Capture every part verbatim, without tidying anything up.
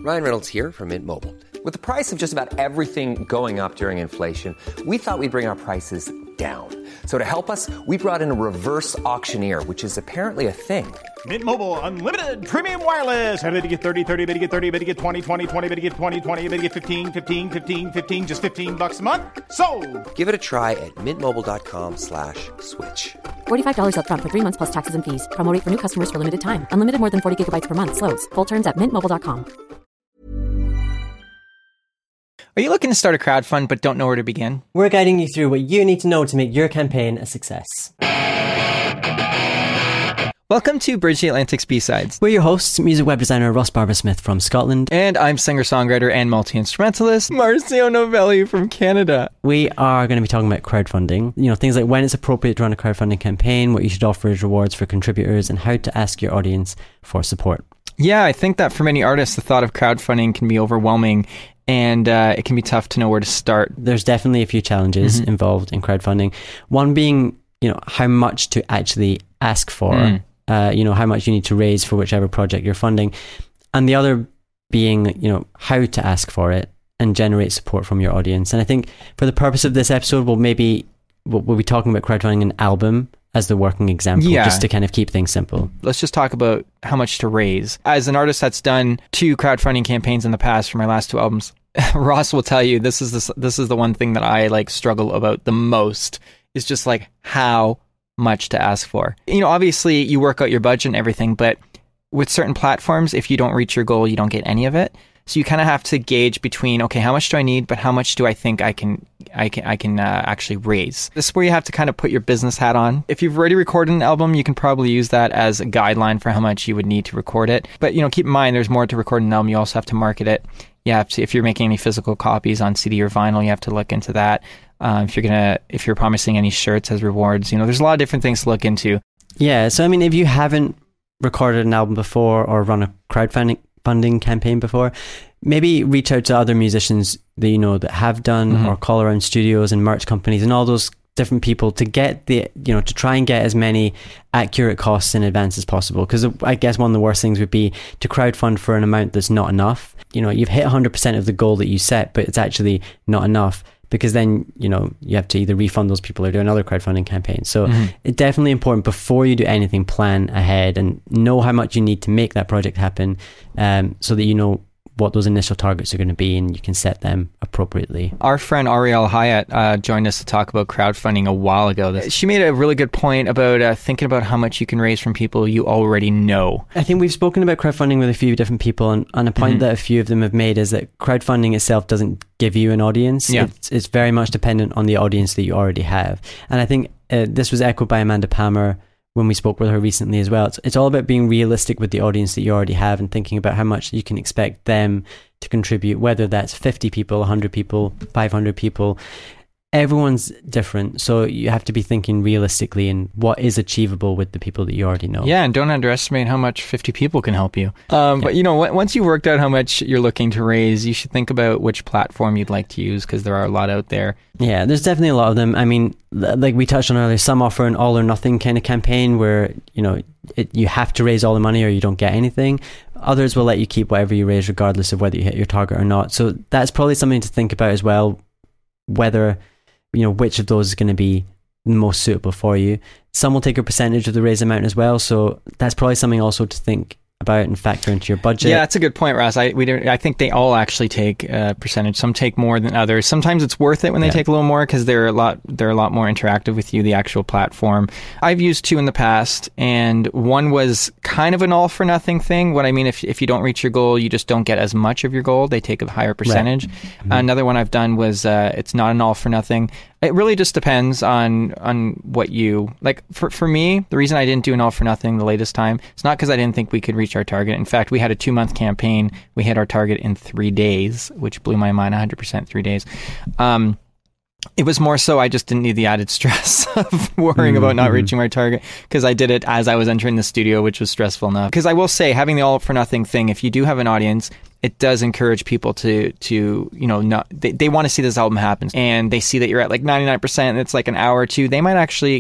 Ryan Reynolds here from Mint Mobile. With the price of just about everything going up during inflation, we thought we'd bring our prices down. So to help us, we brought in a reverse auctioneer, which is apparently a thing. Mint Mobile Unlimited Premium Wireless. How to get thirty, thirty, how to get thirty, how to get twenty, twenty, twenty, how to get twenty, twenty, how to get fifteen, fifteen, fifteen, fifteen, just fifteen bucks a month? Sold! Give it a try at mintmobile.com slash switch. forty-five dollars up front for three months plus taxes and fees. Promo rate for new customers for limited time. Unlimited more than forty gigabytes per month. Slows full terms at mint mobile dot com. Are you looking to start a crowdfund but don't know where to begin? We're guiding you through what you need to know to make your campaign a success. Welcome to Bridge the Atlantic's B-Sides. We're your hosts, music web designer Ross Barber-Smith from Scotland. And I'm singer-songwriter and multi-instrumentalist Marcio Novelli from Canada. We are going to be talking about crowdfunding. You know, things like when it's appropriate to run a crowdfunding campaign, what you should offer as rewards for contributors, and how to ask your audience for support. Yeah, I think that for many artists, the thought of crowdfunding can be overwhelming. And uh, it can be tough to know where to start. There's definitely a few challenges mm-hmm. involved in crowdfunding. One being, you know, how much to actually ask for, mm. uh, you know, how much you need to raise for whichever project you're funding. And the other being, you know, how to ask for it and generate support from your audience. And I think for the purpose of this episode, we'll maybe, we'll, we'll be talking about crowdfunding an album as the working example, yeah. just to kind of keep things simple. Let's just talk about how much to raise. As an artist that's done two crowdfunding campaigns in the past for my last two albums, Ross will tell you this is the, this is the one thing that I like struggle about the most is just like how much to ask for. You know, obviously you work out your budget and everything, but with certain platforms, if you don't reach your goal, you don't get any of it. So you kind of have to gauge between, okay, how much do I need, but how much do I think I can I can I can uh, actually raise? This is where you have to kind of put your business hat on. If you've already recorded an album, you can probably use that as a guideline for how much you would need to record it. But you know, keep in mind, there's more to record an album. You also have to market it. You have to, if you're making any physical copies on C D or vinyl, you have to look into that. Um, if you're gonna, if you're promising any shirts as rewards, you know, there's a lot of different things to look into. Yeah. So I mean, if you haven't recorded an album before or run a crowdfunding funding campaign before, maybe reach out to other musicians that you know that have done mm-hmm. or call around studios and merch companies and all those different people to get the, you know, to try and get as many accurate costs in advance as possible. Because I guess one of the worst things would be to crowdfund for an amount that's not enough. You know, you've hit one hundred percent of the goal that you set, but it's actually not enough, because then, you know, you have to either refund those people or do another crowdfunding campaign. So mm-hmm. it's definitely important before you do anything, plan ahead and know how much you need to make that project happen, um, so that you know what those initial targets are going to be and you can set them appropriately. Our friend Ariel Hyatt uh, joined us to talk about crowdfunding a while ago. She made a really good point about uh, thinking about how much you can raise from people you already know. I think we've spoken about crowdfunding with a few different people, and, and a point mm-hmm. that a few of them have made is that crowdfunding itself doesn't give you an audience. Yeah. It's, it's very much dependent on the audience that you already have. And I think uh, this was echoed by Amanda Palmer when we spoke with her recently as well. It's, it's all about being realistic with the audience that you already have and thinking about how much you can expect them to contribute, whether that's fifty people, one hundred people, five hundred people. Everyone's different, so you have to be thinking realistically and what is achievable with the people that you already know. Yeah, and don't underestimate how much fifty people can help you. Um, yeah. But you know, once you've worked out how much you're looking to raise, you should think about which platform you'd like to use, because there are a lot out there. Yeah, there's definitely a lot of them. I mean, like we touched on earlier, some offer an all or nothing kind of campaign where, you know, it, you have to raise all the money or you don't get anything. Others will let you keep whatever you raise regardless of whether you hit your target or not. So that's probably something to think about as well, whether, you know, which of those is going to be most suitable for you. Some will take a percentage of the raise amount as well, so that's probably something also to think about and factor into your budget. Yeah, that's a good point, Ross. I we don't, I think they all actually take a percentage. Some take more than others. Sometimes it's worth it when they yeah. take a little more because they're a lot they're a lot more interactive with you, the actual platform. I've used two in the past, and one was kind of an all for nothing thing. What I mean, if if you don't reach your goal, you just don't get as much of your goal. They take a higher percentage. Right. Mm-hmm. Another one I've done was uh, it's not an all for nothing. It really just depends on on what you like. For for me, the reason I didn't do an all for nothing the latest time, it's not because I didn't think we could reach our target. In fact, we had a two month campaign. We hit our target in three days, which blew my mind. one hundred percent three days. Um, it was more so I just didn't need the added stress of worrying mm-hmm. about not reaching my target, because I did it as I was entering the studio, which was stressful enough. Because I will say, having the all for nothing thing, if you do have an audience, it does encourage people to, to you know, not, they, they want to see this album happen, and they see that you're at like ninety-nine percent and it's like an hour or two. They might actually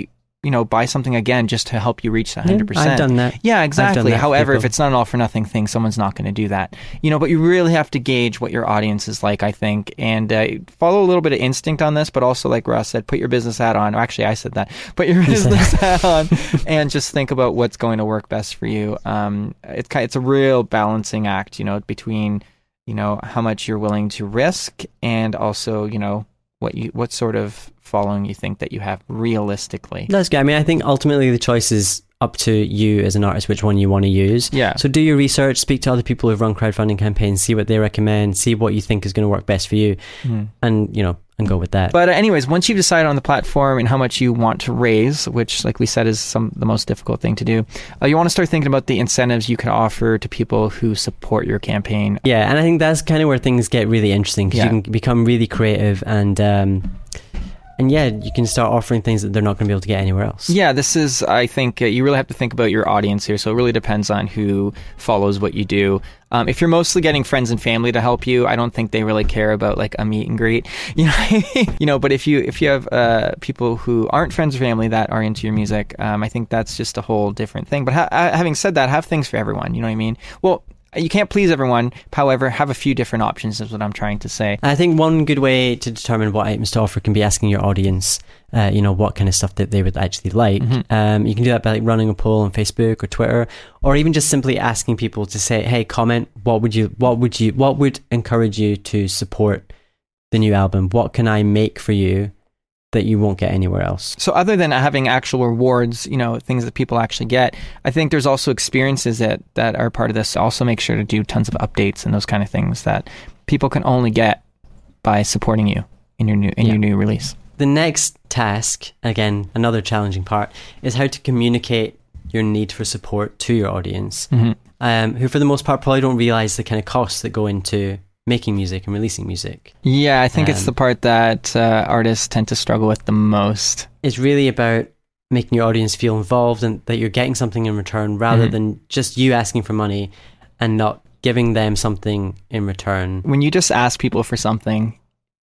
you know, buy something again just to help you reach that one hundred percent. Yeah, I've done that. Yeah, exactly. that However, people. if it's not an all for nothing thing, someone's not going to do that. You know, but you really have to gauge what your audience is like, I think, and uh, follow a little bit of instinct on this, but also, like Ross said, put your business hat on. Or actually, I said that. Put your business hat on and just think about what's going to work best for you. Um, it's kind it's a real balancing act, you know, between, you know, how much you're willing to risk and also, you know, what you what sort of following you think that you have realistically. That's good. I mean, I think ultimately the choice is up to you as an artist which one you want to use. Yeah. So do your research, speak to other people who've run crowdfunding campaigns, see what they recommend, see what you think is going to work best for you, mm. and, you know, and go with that. But uh, anyways, once you've decided on the platform and how much you want to raise, which, like we said, is some the most difficult thing to do, uh, you want to start thinking about the incentives you can offer to people who support your campaign. Yeah, and I think that's kind of where things get really interesting, because yeah. you can become really creative and... Um, And yeah, you can start offering things that they're not going to be able to get anywhere else. Yeah, this is, I think, uh, you really have to think about your audience here. So it really depends on who follows what you do. Um, if you're mostly getting friends and family to help you, I don't think they really care about like a meet and greet. You know, you know. But if you if you have uh, people who aren't friends or family that are into your music, um, I think that's just a whole different thing. But ha- having said that, have things for everyone. You know what I mean? Well. You can't please everyone. However, have a few different options is what I'm trying to say. I think one good way to determine what items to offer can be asking your audience, uh, you know, what kind of stuff that they would actually like. Mm-hmm. Um, you can do that by like running a poll on Facebook or Twitter, or even just simply asking people to say, "Hey, comment. What would you? What would you? What would encourage you to support the new album? What can I make for you that you won't get anywhere else?" So other than having actual rewards, you know, things that people actually get, I think there's also experiences that, that are part of this. Also make sure to do tons of updates and those kind of things that people can only get by supporting you in your new in yeah. your new release. The next task, again, another challenging part, is how to communicate your need for support to your audience, mm-hmm. um, who for the most part probably don't realize the kind of costs that go into making music and releasing music. Yeah, I think um, it's the part that uh, artists tend to struggle with the most. It's really about making your audience feel involved and that you're getting something in return, rather mm-hmm. than just you asking for money and not giving them something in return. When you just ask people for something,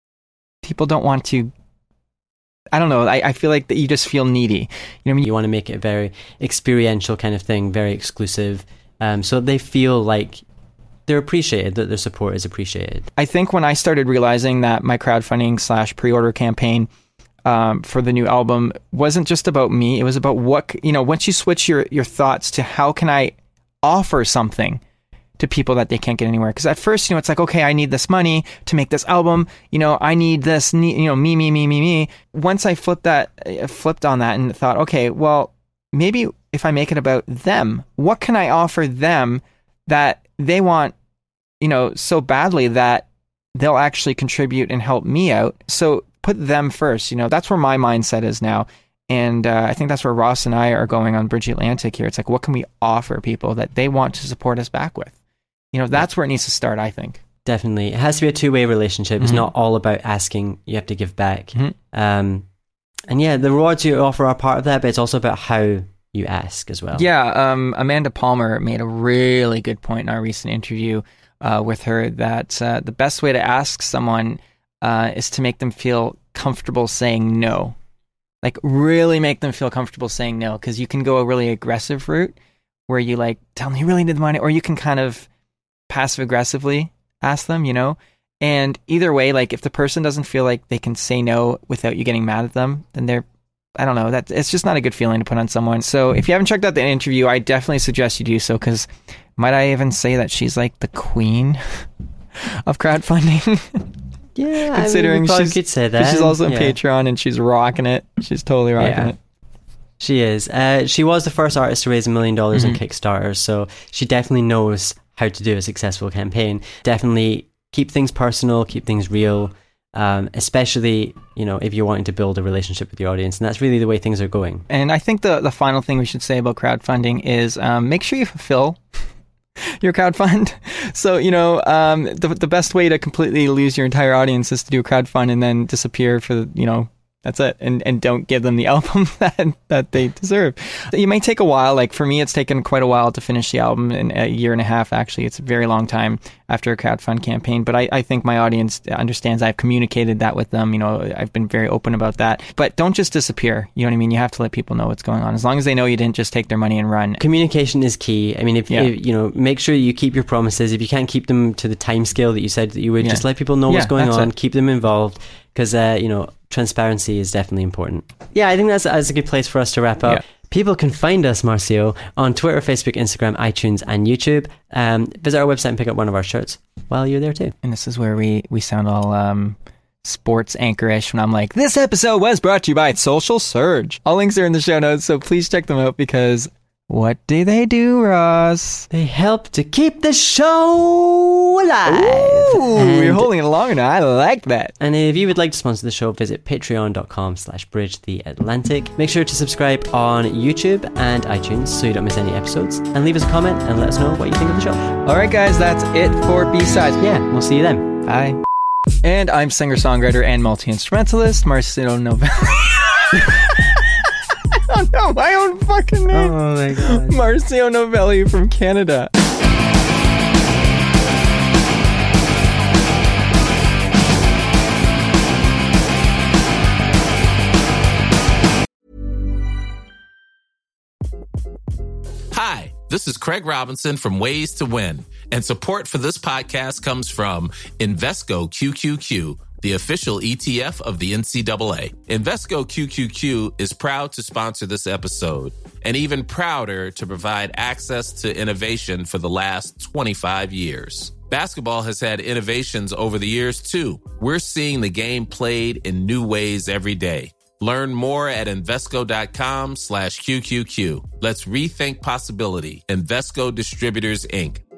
people don't want to... I don't know, I, I feel like that you just feel needy. You know what I mean? You want to make it a very experiential kind of thing, very exclusive, um, so they feel like they're appreciated, that their support is appreciated. I think when I started realizing that my crowdfunding slash pre-order campaign um, for the new album wasn't just about me, it was about what, you know, once you switch your, your thoughts to how can I offer something to people that they can't get anywhere. Because at first, you know, it's like, okay, I need this money to make this album. You know, I need this, you know, me, me, me, me, me. Once I flipped that, flipped on that and thought, okay, well, maybe if I make it about them, what can I offer them that they want, you know, so badly that they'll actually contribute and help me out. So put them first, you know, that's where my mindset is now. And uh, I think that's where Ross and I are going on Bridge Atlantic here. It's like, what can we offer people that they want to support us back with? You know, that's where it needs to start, I think. Definitely. It has to be a two-way relationship. Mm-hmm. It's not all about asking, you have to give back. Mm-hmm. Um, and yeah, the rewards you offer are part of that, but it's also about how you ask as well. Yeah, um, Amanda Palmer made a really good point in our recent interview uh, with her that uh, the best way to ask someone uh, is to make them feel comfortable saying no. Like really make them feel comfortable saying no, because you can go a really aggressive route where you like tell them you really need the money, or you can kind of passive aggressively ask them, you know. And either way, like if the person doesn't feel like they can say no without you getting mad at them, then they're, I don't know, that it's just not a good feeling to put on someone. So if you haven't checked out the interview, I definitely suggest you do so, because might I even say that she's like the queen of crowdfunding? Yeah, considering I mean, she's, could say that. She's also on yeah. Patreon and she's rocking it. She's totally rocking yeah. it. She is. Uh, she was the first artist to raise a million dollars on Kickstarter, so she definitely knows how to do a successful campaign. Definitely keep things personal, keep things real, um, especially, you know, if you're wanting to build a relationship with your audience. And that's really the way things are going. And I think the, the final thing we should say about crowdfunding is um, make sure you fulfill your crowdfund. So, you know, um, the the best way to completely lose your entire audience is to do a crowdfund and then disappear for, you know, That's it. And and don't give them the album that, that they deserve. It may take a while. Like for me, it's taken quite a while to finish the album, in a year and a half, actually. It's a very long time after a crowdfund campaign. But I, I think my audience understands. I've communicated that with them. You know, I've been very open about that. But don't just disappear. You know what I mean? You have to let people know what's going on. As long as they know you didn't just take their money and run. Communication is key. I mean, if, Yeah. if you know, make sure you keep your promises. If you can't keep them to the time scale that you said that you would, Yeah. just let people know Yeah, what's going that's on. it. Keep them involved. Because, uh, you know, transparency is definitely important. Yeah, I think that's, that's a good place for us to wrap up. Yeah. People can find us, Marcio, on Twitter, Facebook, Instagram, iTunes, and YouTube. Um, visit our website and pick up one of our shirts while you're there too. And this is where we, we sound all um, sports anchorish when I'm like, this episode was brought to you by Social Surge. All links are in the show notes, so please check them out because what do they do, Ross? They help to keep the show alive. Ooh, And- you're holding it long enough. I like that. And if you would like to sponsor the show, visit patreon.com slash bridge the Atlantic. Make sure to subscribe on YouTube and iTunes so you don't miss any episodes. And leave us a comment and let us know what you think of the show. All right, guys, that's it for B-Sides. Yeah, we'll see you then. Bye. And I'm singer-songwriter and multi-instrumentalist, Marcio Novelli. I don't know my own fucking name. Oh my god. Marcio Novelli from Canada. Hi, this is Craig Robinson from Ways to Win, and support for this podcast comes from Invesco Q Q Q, the official E T F of the N C double A. Invesco Q Q Q is proud to sponsor this episode, and even prouder to provide access to innovation for the last twenty-five years. Basketball has had innovations over the years, too. We're seeing the game played in new ways every day. Learn more at Invesco.com slash QQQ. Let's rethink possibility. Invesco Distributors, Incorporated.